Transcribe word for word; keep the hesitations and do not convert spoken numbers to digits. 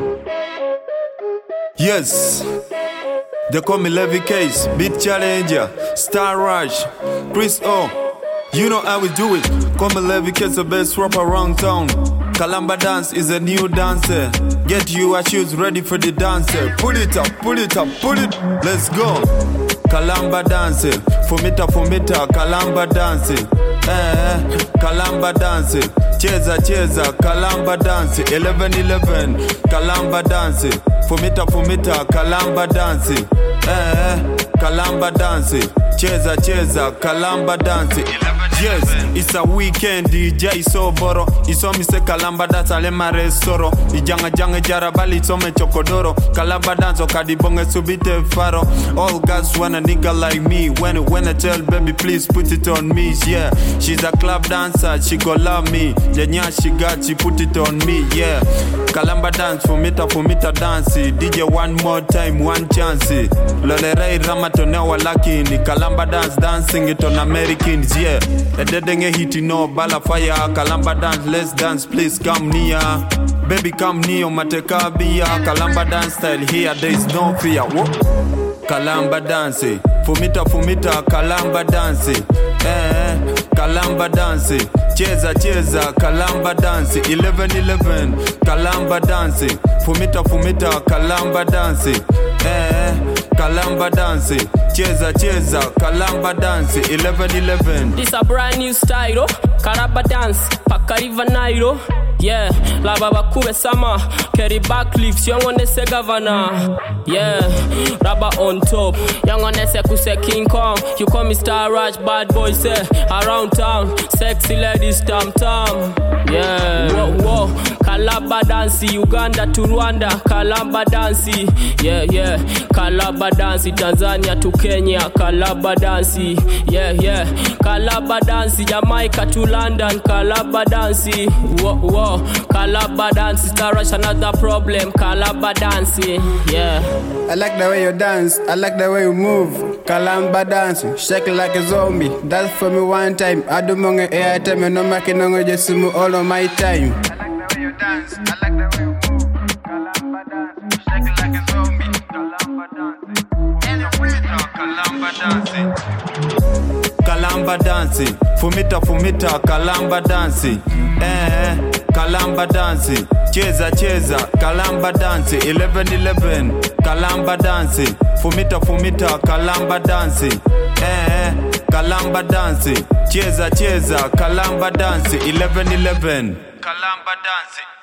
Yes, they call me Levy Case, Beat Challenger, Star Rush, Chris O. You know how we do it. Call me Levy Case, the best rapper around town. Kalamba dance is a new dancer. Get your shoes ready for the dancer. Pull it up, pull it up, pull it. Let's go. Kalamba dance, fumita fumita, Kalamba dance. Eh, Kalamba dance. Cheza cheza, Kalamba dance. eleven eleven, Kalamba dance. Fumita fumita, Kalamba dance. Eh, Kalamba dance. Cheza cheza, Kalamba dance. Yes, it's a weekend, D J so boro. Iso mi se Kalamba dance alema resoro. Ijanga janga jarabali some chokodoro. Kalamba dance okadibonge subite faro. All guys want a nigga like me. When when I tell baby please put it on me. Yeah, she's a club dancer, she go love me. Jenya she got, she put it on me. Yeah, Kalamba dance fumita fumita dance. D J one more time, one chance. Lolerei ramatone walaki ni Kalamba dance dancing it on Americans. Yeah. A dead hit no bala fire. Kalamba dance, let's dance, please come near. Baby come near, mateka bia. Kalamba dance style here, there is no fear. Whoa. Kalamba dance, fumita fumita, Kalamba dance. Eh, Kalamba dance, cheza cheza, Kalamba dance. eleven eleven, Kalamba dance, fumita fumita, Kalamba dance. Eh, Kalamba dance, cheza cheza, Kalamba dance. eleven eleven. This a brand new style, oh. Kalamba dance, Pakariva Nairo. Yeah, la baba kube sama, carry backflips, young on the se governor. Yeah, rubber on top, young on the se kuse King Kong. You call me Star Rush, bad boy say, around town, sexy ladies tam tam. Yeah, whoa whoa, Kalamba dance, Uganda to Rwanda, Kalamba dance. Yeah yeah, Kalamba dance, Tanzania to Kenya, Kalamba dance. Yeah yeah, Kalamba dance, Jamaica to London, Kalamba dance. Whoa whoa. Kalamba dance, Star Rush another problem. Kalamba dancing, yeah. I like the way you dance, I like the way you move. Kalamba dance, shake like a zombie. That's for me one time. I do monge airtime, and no making no just move all of my time. I like the way you dance, I like the way you move. Kalamba dance, shake like a zombie. Kalamba dance, anyway, Kalamba dancing. Kalamba dancing, fumita fumita, Kalamba dancing. Eh, Kalamba dancing, cheza cheza, Kalamba dancing. eleven eleven, Kalamba dancing, fumita fumita, Kalamba dancing. Eh, Kalamba dancing, cheza cheza, Kalamba dancing. eleven eleven, Kalamba dancing.